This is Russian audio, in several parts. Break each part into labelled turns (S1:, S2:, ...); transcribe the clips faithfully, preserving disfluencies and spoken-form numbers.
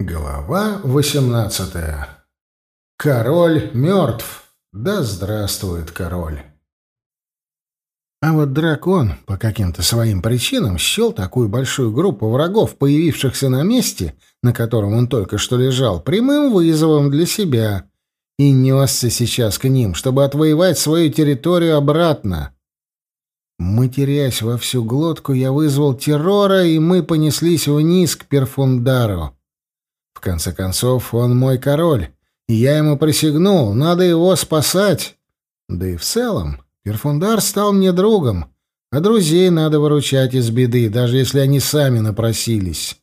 S1: Глава восемнадцатая. Король мертв. Да здравствует король. А вот дракон по каким-то своим причинам счел такую большую группу врагов, появившихся на месте, на котором он только что лежал, прямым вызовом для себя, и несся сейчас к ним, чтобы отвоевать свою территорию обратно. Матерясь во всю глотку, я вызвал террора, и мы понеслись вниз к Перфундару. В конце концов, он мой король, и я ему присягнул, надо его спасать. Да и в целом, Перфундар стал мне другом, а друзей надо выручать из беды, даже если они сами напросились.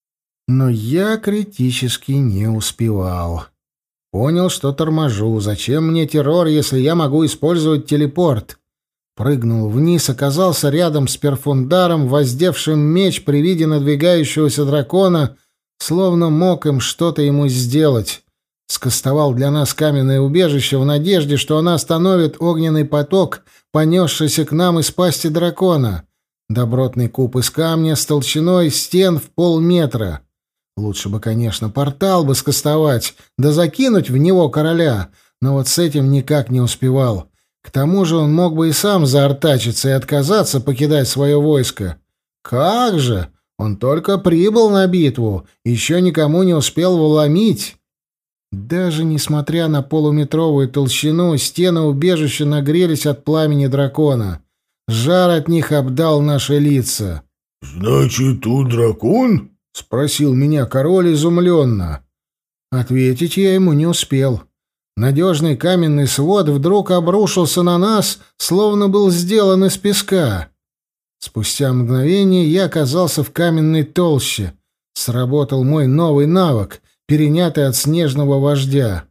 S1: Но я критически не успевал. Понял, что торможу. Зачем мне террор, если я могу использовать телепорт? Прыгнул вниз, оказался рядом с Перфундаром, воздевшим меч при виде надвигающегося дракона, словно мог им что-то ему сделать. Скостовал для нас каменное убежище в надежде, что она остановит огненный поток, понесшийся к нам из пасти дракона. Добротный куб из камня с толщиной стен в полметра. Лучше бы, конечно, портал бы скостовать, да закинуть в него короля, но вот с этим никак не успевал. К тому же он мог бы и сам заортачиться и отказаться покидать свое войско. Как же! Он только прибыл на битву, еще никому не успел вломить. Даже несмотря на полуметровую толщину, стены убежища нагрелись от пламени дракона. Жар от них обдал наши лица.
S2: «Значит, тут дракон?»
S1: — спросил меня король изумленно. Ответить я ему не успел. Надежный каменный свод вдруг обрушился на нас, словно был сделан из песка. Спустя мгновение я оказался в каменной толще. Сработал мой новый навык, перенятый от снежного вождя.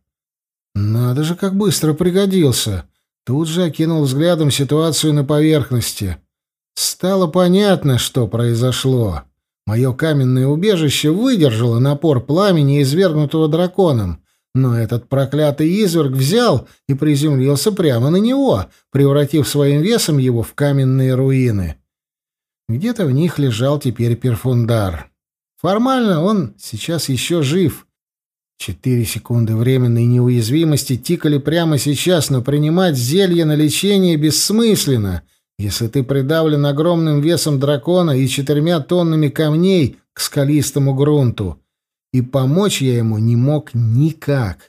S1: Надо же, как быстро пригодился. Тут же окинул взглядом ситуацию на поверхности. Стало понятно, что произошло. Мое каменное убежище выдержало напор пламени, извергнутого драконом. Но этот проклятый изверг взял и приземлился прямо на него, превратив своим весом его в каменные руины. Где-то в них лежал теперь Перфундар. Формально он сейчас еще жив. Четыре секунды временной неуязвимости тикали прямо сейчас, но принимать зелье на лечение бессмысленно, если ты придавлен огромным весом дракона и четырьмя тоннами камней к скалистому грунту. И помочь я ему не мог никак.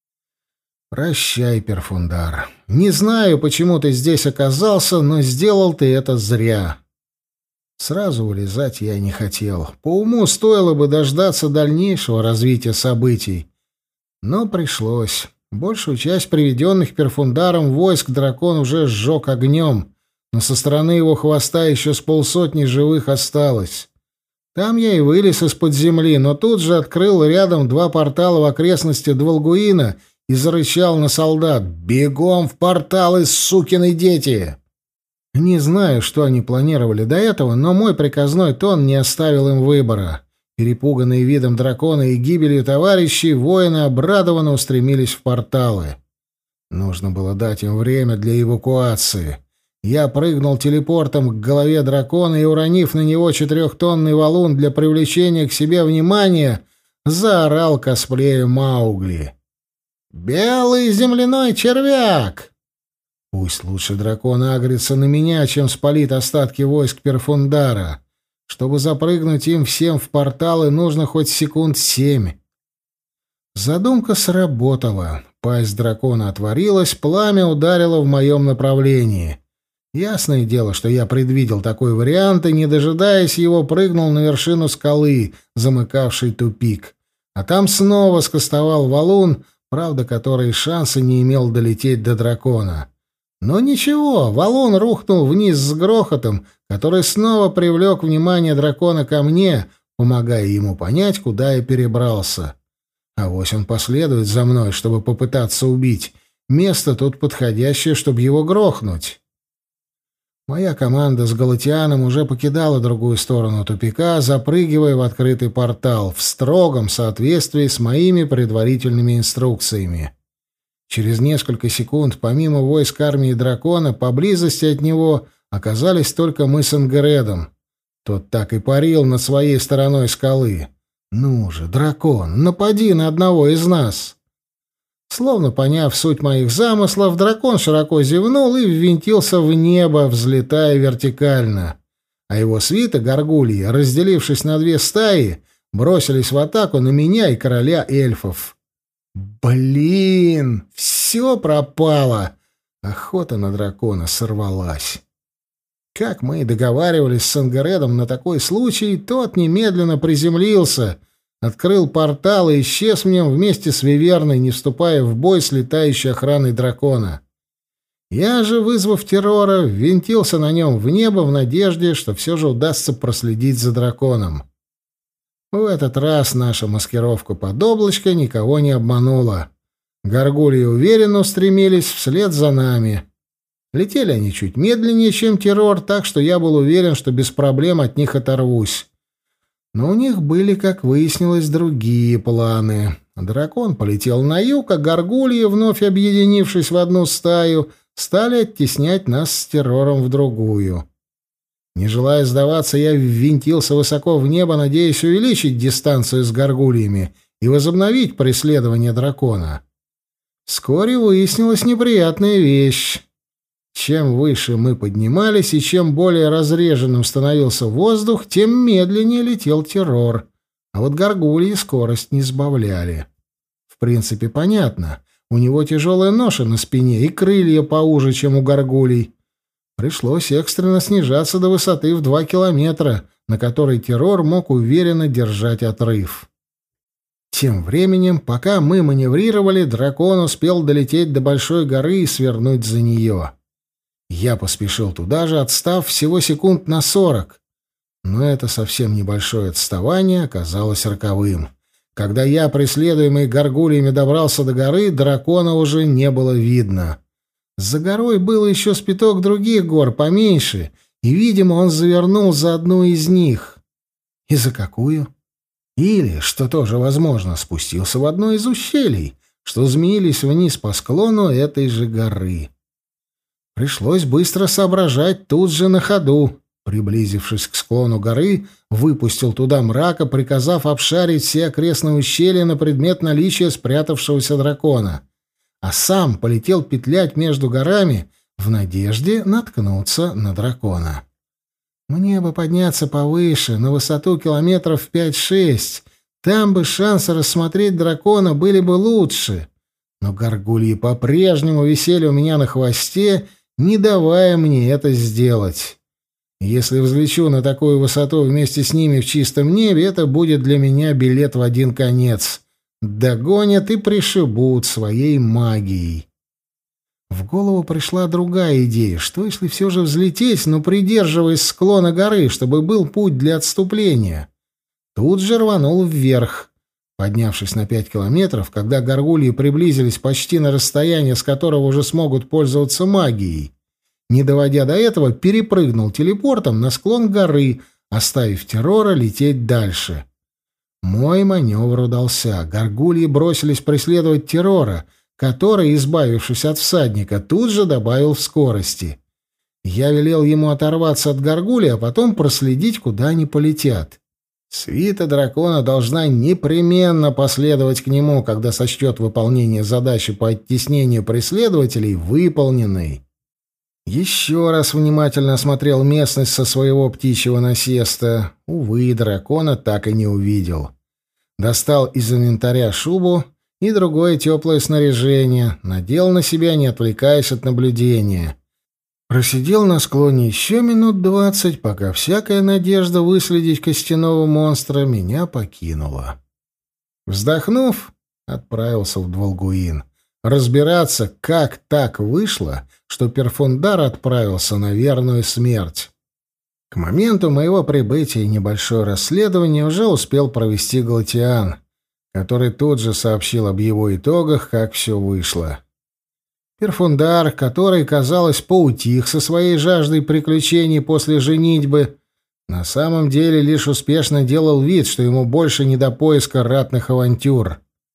S1: Прощай, Перфундар. Не знаю, почему ты здесь оказался, но сделал ты это зря. Сразу вылезать я не хотел. По уму стоило бы дождаться дальнейшего развития событий. Но пришлось. Большую часть приведенных Перфундаром войск дракон уже сжег огнем, но со стороны его хвоста еще с полсотни живых осталось. Там я и вылез из-под земли, но тут же открыл рядом два портала в окрестности Дволгуина и зарычал на солдат: «Бегом в порталы, сукины дети!» Не знаю, что они планировали до этого, но мой приказной тон не оставил им выбора. Перепуганные видом дракона и гибелью товарищей, воины обрадованно устремились в порталы. Нужно было дать им время для эвакуации. Я прыгнул телепортом к голове дракона и, уронив на него четырехтонный валун для привлечения к себе внимания, заорал косплею Маугли. «Белый земляной червяк!» Пусть лучше дракон агрится на меня, чем спалит остатки войск Перфундара. Чтобы запрыгнуть им всем в порталы, нужно хоть секунд семь. Задумка сработала. Пасть дракона отворилась, пламя ударило в моем направлении. Ясное дело, что я предвидел такой вариант и, не дожидаясь его, прыгнул на вершину скалы, замыкавшей тупик. А там снова скостовал валун, правда, который шанса не имел долететь до дракона. Но ничего, валун рухнул вниз с грохотом, который снова привлек внимание дракона ко мне, помогая ему понять, куда я перебрался. Авось он последует за мной, чтобы попытаться убить. Место тут подходящее, чтобы его грохнуть. Моя команда с Галатианом уже покидала другую сторону тупика, запрыгивая в открытый портал, в строгом соответствии с моими предварительными инструкциями. Через несколько секунд, помимо войск армии дракона, поблизости от него оказались только мы с Ингредом. Тот так и парил над своей стороной скалы. «Ну же, дракон, напади на одного из нас!» Словно поняв суть моих замыслов, дракон широко зевнул и ввинтился в небо, взлетая вертикально. А его свита горгульи, разделившись на две стаи, бросились в атаку на меня и короля эльфов. Блин, все пропало. Охота на дракона сорвалась. Как мы и договаривались с Ангаредом на такой случай, тот немедленно приземлился, открыл портал и исчез в нем вместе с Виверной, не вступая в бой с летающей охраной дракона. Я же, вызвав террора, ввинтился на нем в небо в надежде, что все же удастся проследить за драконом. В этот раз наша маскировка под облачко никого не обманула. Горгульи уверенно устремились вслед за нами. Летели они чуть медленнее, чем террор, так что я был уверен, что без проблем от них оторвусь. Но у них были, как выяснилось, другие планы. Дракон полетел на юг, а горгульи, вновь объединившись в одну стаю, стали оттеснять нас с террором в другую. Не желая сдаваться, я ввинтился высоко в небо, надеясь увеличить дистанцию с горгульями и возобновить преследование дракона. Вскоре выяснилась неприятная вещь. Чем выше мы поднимались и чем более разреженным становился воздух, тем медленнее летел террор, а вот горгульи скорость не сбавляли. В принципе, понятно. У него тяжелая ноша на спине и крылья поуже, чем у горгулей. Пришлось экстренно снижаться до высоты в два километра, на которой террор мог уверенно держать отрыв. Тем временем, пока мы маневрировали, дракон успел долететь до большой горы и свернуть за нее. Я поспешил туда же, отстав всего секунд на сорок. Но это совсем небольшое отставание оказалось роковым. Когда я, преследуемый горгульями, добрался до горы, дракона уже не было видно. За горой было еще спиток других гор, поменьше, и, видимо, он завернул за одну из них. И за какую? Или, что тоже возможно, спустился в одно из ущелий, что змеились вниз по склону этой же горы. Пришлось быстро соображать тут же на ходу. Приблизившись к склону горы, выпустил туда мрака, приказав обшарить все окрестные ущелья на предмет наличия спрятавшегося дракона, а сам полетел петлять между горами в надежде наткнуться на дракона. Мне бы подняться повыше, на высоту километров пять-шесть, там бы шансы рассмотреть дракона были бы лучше, но горгульи по-прежнему висели у меня на хвосте, не давая мне это сделать. Если взлечу на такую высоту вместе с ними в чистом небе, это будет для меня билет в один конец. Догонят и пришибут своей магией. В голову пришла другая идея. Что, если все же взлететь, но придерживаясь склона горы, чтобы был путь для отступления? Тут же рванул вверх. Поднявшись на пять километров, когда горгульи приблизились почти на расстояние, с которого уже смогут пользоваться магией, не доводя до этого, перепрыгнул телепортом на склон горы, оставив террора лететь дальше. Мой маневр удался. Горгульи бросились преследовать террора, который, избавившись от всадника, тут же добавил в скорости. Я велел ему оторваться от горгулей, а потом проследить, куда они полетят. Свита дракона должна непременно последовать к нему, когда сочтет выполнение задачи по оттеснению преследователей выполненной. Еще раз внимательно осмотрел местность со своего птичьего насеста. Увы, дракона так и не увидел. Достал из инвентаря шубу и другое теплое снаряжение, надел на себя, не отвлекаясь от наблюдения. Просидел на склоне еще минут двадцать, пока всякая надежда выследить костяного монстра меня покинула. Вздохнув, отправился в Дволгуин. Разбираться, как так вышло, что Перфундар отправился на верную смерть. К моменту моего прибытия небольшое расследование уже успел провести Галатиан, который тут же сообщил об его итогах, как все вышло. Перфундар, который, казалось, поутих со своей жаждой приключений после женитьбы, на самом деле лишь успешно делал вид, что ему больше не до поиска ратных авантюр.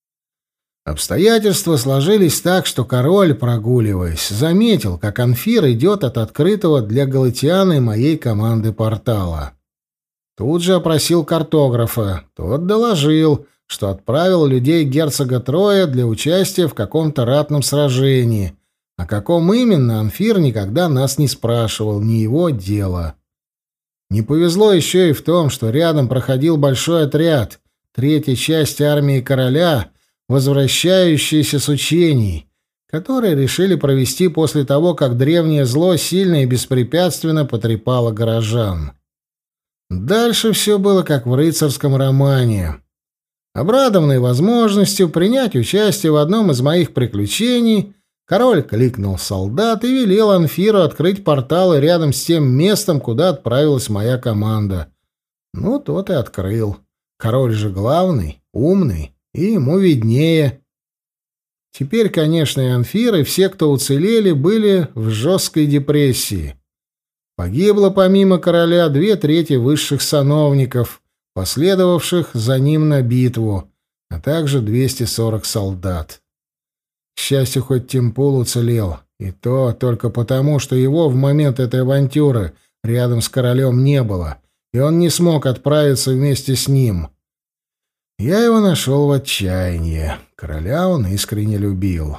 S1: Обстоятельства сложились так, что король, прогуливаясь, заметил, как Анфир идет от открытого для Галатиана и моей команды портала. Тут же опросил картографа. Тот доложил, что отправил людей герцога Троя для участия в каком-то ратном сражении. О каком именно, Анфир никогда нас не спрашивал, не его дело. Не повезло еще и в том, что рядом проходил большой отряд, третья часть армии короля, возвращающаяся с учений, которые решили провести после того, как древнее зло сильно и беспрепятственно потрепало горожан. Дальше все было как в рыцарском романе. Обрадованный возможностью принять участие в одном из моих приключений, король кликнул солдат и велел Анфиру открыть порталы рядом с тем местом, куда отправилась моя команда. Ну, тот и открыл. Король же главный, умный, и ему виднее. Теперь, конечно, и Анфир, и все, кто уцелели, были в жесткой депрессии. Погибло помимо короля две трети высших сановников, последовавших за ним на битву, а также двести сорок солдат. К счастью, хоть Темпул уцелел, и то только потому, что его в момент этой авантюры рядом с королем не было, и он не смог отправиться вместе с ним. Я его нашел в отчаянии. Короля он искренне любил.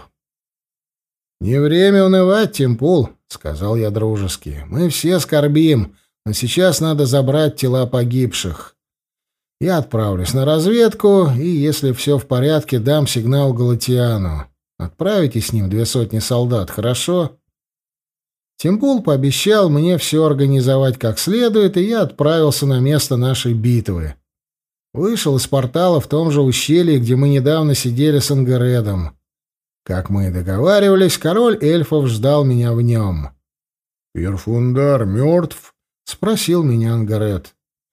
S1: «Не время унывать, Темпул», — сказал я дружески. «Мы все скорбим, но сейчас надо забрать тела погибших. Я отправлюсь на разведку, и, если все в порядке, дам сигнал Галатиану. Отправите с ним две сотни солдат, хорошо?» Темпул пообещал мне все организовать как следует, и я отправился на место нашей битвы. Вышел из портала в том же ущелье, где мы недавно сидели с Ангаредом. Как мы и договаривались, король эльфов ждал меня в нем.
S2: «Перфундар мертв?»
S1: — спросил меня Ангаред.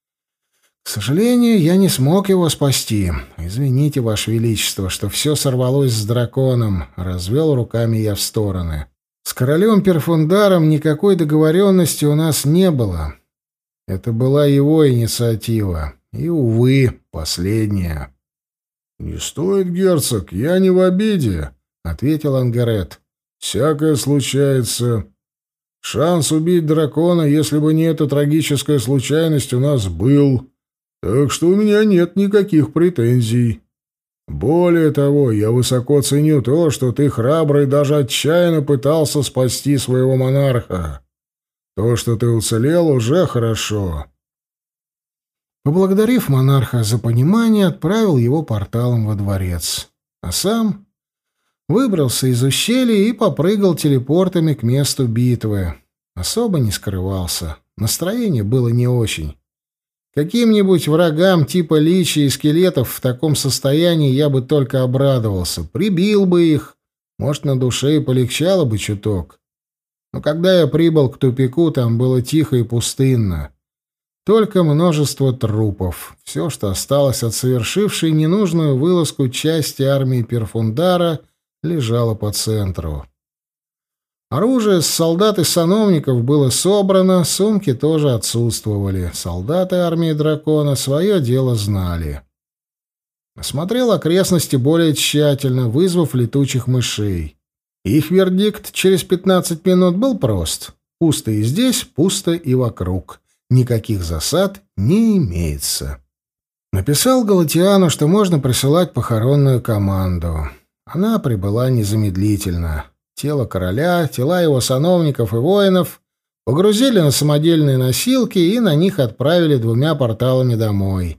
S1: «К сожалению, я не смог его спасти. Извините, Ваше Величество, что все сорвалось с драконом», — развел руками я в стороны. «С королем Перфундаром никакой договоренности у нас не было. Это была его инициатива. И, увы, последняя».
S2: «Не стоит, герцог, я не в обиде», — ответил Ангаред. «Всякое случается. Шанс убить дракона, если бы не эта трагическая случайность, у нас был. Так что у меня нет никаких претензий. Более того, я высоко ценю то, что ты храбро и даже отчаянно пытался спасти своего монарха. То, что ты уцелел, уже хорошо».
S1: Поблагодарив монарха за понимание, отправил его порталом во дворец. А сам выбрался из ущелья и попрыгал телепортами к месту битвы. Особо не скрывался. Настроение было не очень. Каким-нибудь врагам типа личий и скелетов в таком состоянии я бы только обрадовался. Прибил бы их. Может, на душе и полегчало бы чуток. Но когда я прибыл к тупику, там было тихо и пустынно. Только множество трупов. Все, что осталось от совершившей ненужную вылазку части армии Перфундара, лежало по центру. Оружие с солдат и сановников было собрано, сумки тоже отсутствовали. Солдаты армии дракона свое дело знали. Осмотрел окрестности более тщательно, вызвав летучих мышей. Их вердикт через пятнадцать минут был прост. Пусто и здесь, пусто и вокруг. Никаких засад не имеется. Написал Галатиану, что можно присылать похоронную команду. Она прибыла незамедлительно. Тело короля, тела его сановников и воинов погрузили на самодельные носилки и на них отправили двумя порталами домой.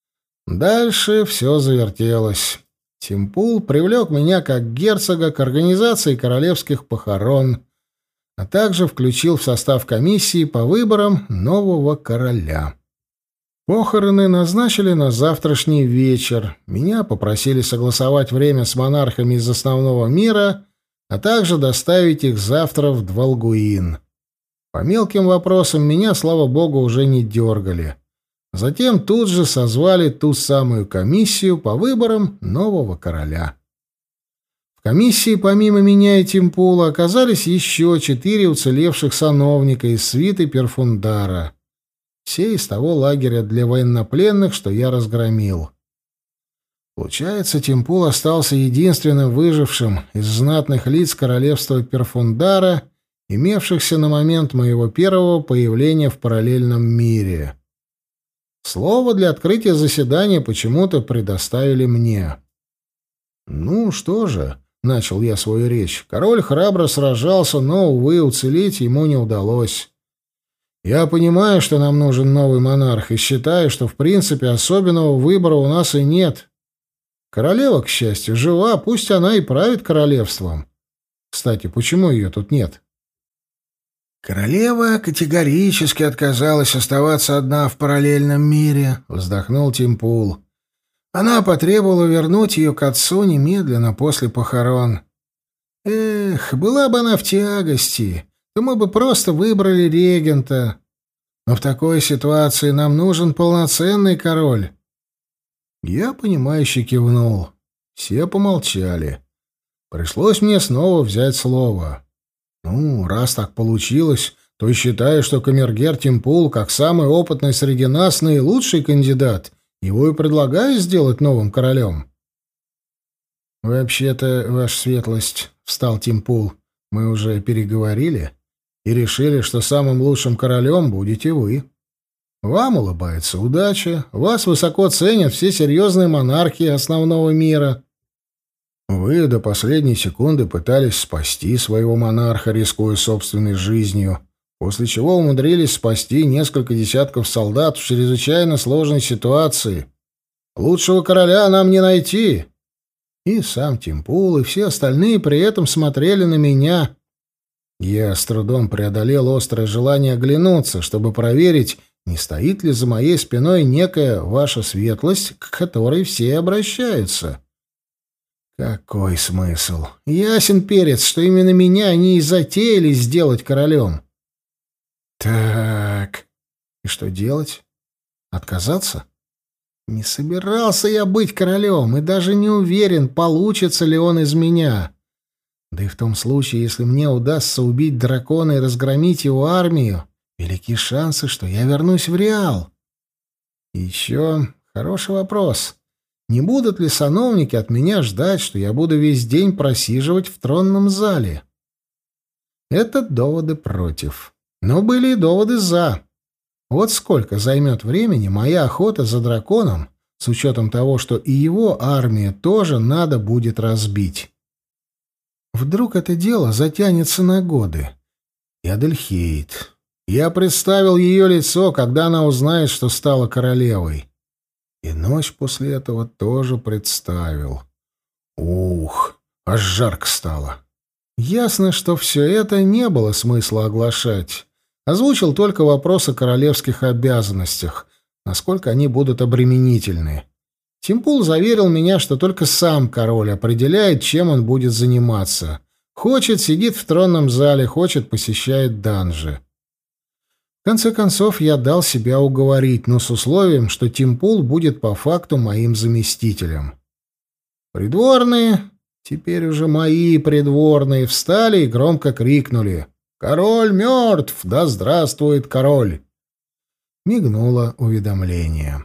S1: Дальше все завертелось. Темпул привлек меня как герцога к организации королевских похорон, а также включил в состав комиссии по выборам нового короля. Похороны назначили на завтрашний вечер. Меня попросили согласовать время с монархами из основного мира, а также доставить их завтра в Двалгуин. По мелким вопросам меня, слава богу, уже не дергали. Затем тут же созвали ту самую комиссию по выборам нового короля. В комиссии помимо меня и Темпула оказались еще четыре уцелевших сановника из свиты Перфундара. Все из того лагеря для военнопленных, что я разгромил. Получается, Темпул остался единственным выжившим из знатных лиц королевства Перфундара, имевшихся на момент моего первого появления в параллельном мире. Слово для открытия заседания почему-то предоставили мне. «Ну что же», — начал я свою речь, — «король храбро сражался, но, увы, уцелеть ему не удалось. Я понимаю, что нам нужен новый монарх, и считаю, что, в принципе, особенного выбора у нас и нет. Королева, к счастью, жива, пусть она и правит королевством. Кстати, почему ее тут нет?»
S2: «Королева категорически отказалась оставаться одна в параллельном мире», — вздохнул Тимпул. «Она потребовала вернуть ее к отцу немедленно после похорон. Эх, была бы она в тягости, то мы бы просто выбрали регента. Но в такой ситуации нам нужен полноценный король». Я, понимающе кивнул. Все помолчали. Пришлось мне снова взять слово. «Ну, раз так получилось, то считаю, что камергер Тимпул, как самый опытный среди нас, наилучший кандидат. Его и предлагаю сделать новым королем». «Вообще-то, ваша светлость», — встал Тимпул, — «мы уже переговорили и решили, что самым лучшим королем будете вы. Вам улыбается удача, вас высоко ценят все серьезные монархи основного мира. Вы до последней секунды пытались спасти своего монарха, рискуя собственной жизнью, после чего умудрились спасти несколько десятков солдат в чрезвычайно сложной ситуации. Лучшего короля нам не найти». И сам Тимпул, и все остальные при этом смотрели на меня. Я с трудом преодолел острое желание оглянуться, чтобы проверить, не стоит ли за моей спиной некая ваша светлость, к которой все обращаются. Какой смысл? Ясен перец, что именно меня они и затеяли сделать королем. Так, и что делать? Отказаться? Не собирался я быть королем, и даже не уверен, получится ли он из меня. Да и в том случае, если мне удастся убить дракона и разгромить его армию, велики шансы, что я вернусь в Реал. И еще хороший вопрос. Не будут ли сановники от меня ждать, что я буду весь день просиживать в тронном зале? Это доводы против. Но были и доводы за. Вот сколько займет времени моя охота за драконом, с учетом того, что и его армию тоже надо будет разбить. Вдруг это дело затянется на годы. И Адельхейд. Я представил ее лицо, когда она узнает, что стала королевой. И ночь после этого тоже представил. Ух, аж жарко стало. Ясно, что все это не было смысла оглашать. Озвучил только вопрос о королевских обязанностях, насколько они будут обременительны. Тимпул заверил меня, что только сам король определяет, чем он будет заниматься. Хочет — сидит в тронном зале, хочет — посещает данжи. В конце концов, я дал себя уговорить, но с условием, что Тимпул будет по факту моим заместителем. Придворные, теперь уже мои придворные, встали и громко крикнули: «Король мертв! Да здравствует король!» Мигнуло уведомление.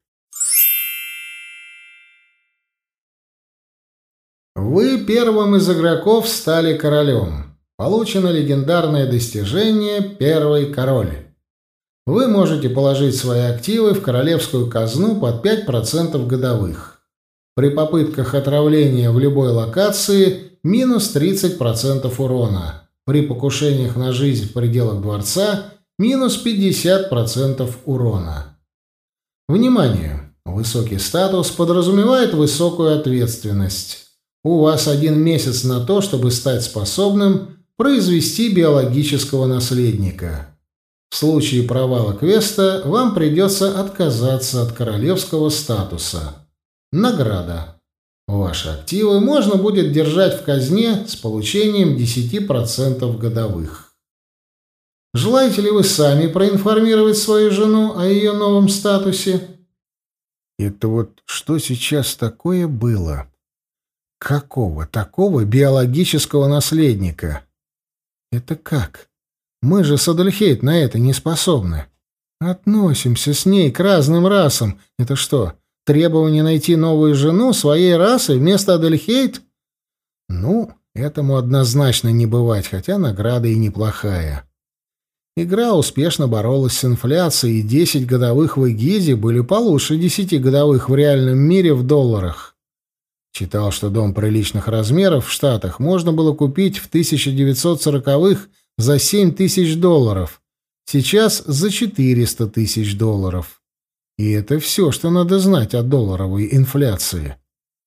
S2: Вы первым из игроков стали королем. Получено легендарное достижение «Первый король». Вы можете положить свои активы в королевскую казну под пять процентов годовых. При попытках отравления в любой локации минус тридцать процентов урона. При покушениях на жизнь в пределах дворца минус пятьдесят процентов урона. Внимание! Высокий статус подразумевает высокую ответственность. У вас один месяц на то, чтобы стать способным произвести биологического наследника. В случае провала квеста вам придется отказаться от королевского статуса. Награда. Ваши активы можно будет держать в казне с получением десять процентов годовых. Желаете ли вы сами проинформировать свою жену о ее новом статусе? Это вот что сейчас такое было? Какого такого биологического наследника? Это как? Мы же с Адельхейд на это не способны. Относимся с ней к разным расам. Это что, требование найти новую жену своей расы вместо Адельхейд? Ну, этому однозначно не бывать, хотя награда и неплохая.
S1: Игра успешно боролась с инфляцией, и десять годовых в Эгиде были получше десяти годовых в реальном мире в долларах. Читал, что дом приличных размеров в Штатах можно было купить в тысяча девятьсот сороковых за семь тысяч долларов, сейчас за четыреста тысяч долларов. И это все, что надо знать о долларовой инфляции.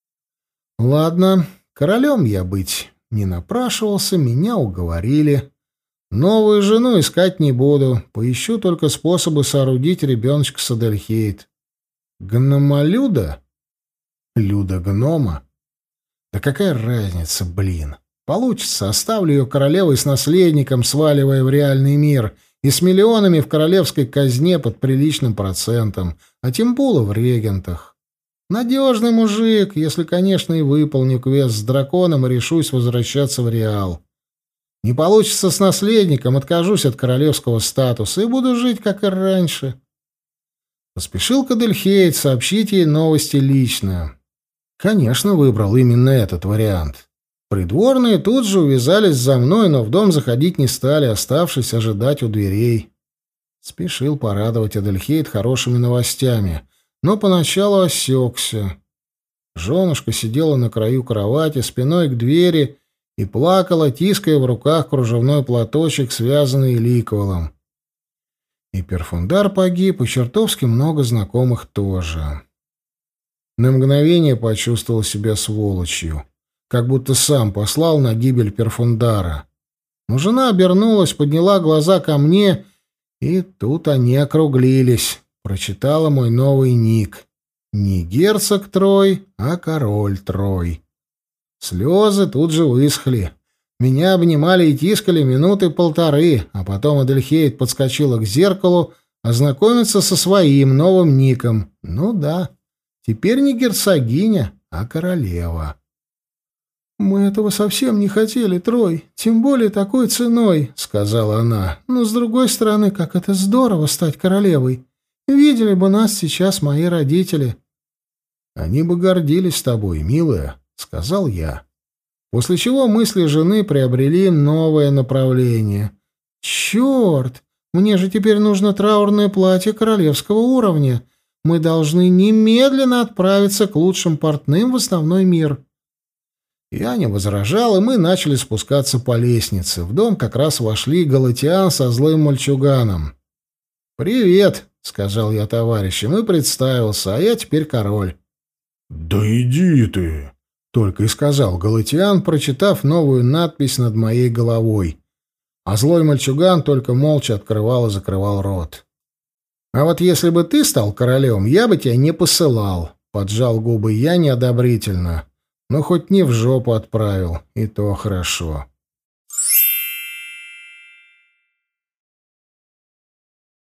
S1: Ладно, королем я быть не напрашивался, меня уговорили. Новую жену искать не буду, поищу только способы соорудить ребеночка с Адельхейд. Гномолюда? Люда-гнома? Да какая разница, блин. Получится, оставлю ее королевой с наследником, сваливая в реальный мир, и с миллионами в королевской казне под приличным процентом, а Тимбула в регентах. Надежный мужик, если, конечно, и выполню квест с драконом и решусь возвращаться в Реал. Не получится с наследником, откажусь от королевского статуса и буду жить, как и раньше. Поспешил к Адельхейд сообщить ей новости лично. Конечно, выбрал именно этот вариант. Придворные тут же увязались за мной, но в дом заходить не стали, оставшись ожидать у дверей. Спешил порадовать Адельхейд хорошими новостями, но поначалу осекся. Женушка сидела на краю кровати, спиной к двери, и плакала, тиская в руках кружевной платочек, связанный ликвелом. И Перфундар погиб, и чертовски много знакомых тоже. На мгновение почувствовал себя сволочью, как будто сам послал на гибель Перфундара. Но жена обернулась, подняла глаза ко мне, и тут они округлились. Прочитала мой новый ник. Не герцог Трой, а король Трой. Слезы тут же высохли. Меня обнимали и тискали минуты полторы, а потом Адельхейд подскочила к зеркалу ознакомиться со своим новым ником. Ну да, теперь не герцогиня, а королева. «Мы этого совсем не хотели, Трой, тем более такой ценой», — сказала она. «Но, с другой стороны, как это здорово стать королевой. Видели бы нас сейчас мои родители». «Они бы гордились тобой, милая», — сказал я. После чего мысли жены приобрели новое направление. «Черт! Мне же теперь нужно траурное платье королевского уровня. Мы должны немедленно отправиться к лучшим портным в основной мир». Я не возражал, и мы начали спускаться по лестнице. В дом как раз вошли Галатиан со злым мальчуганом. «Привет», — сказал я товарищам и представился, а я теперь король.
S2: «Да иди ты!» — только и сказал Галатиан, прочитав новую надпись над моей головой. А злой мальчуган только молча открывал и закрывал рот. «А вот если бы ты стал королем, я бы тебя не посылал», — поджал губы я неодобрительно. «Но хоть не в жопу отправил, и то хорошо».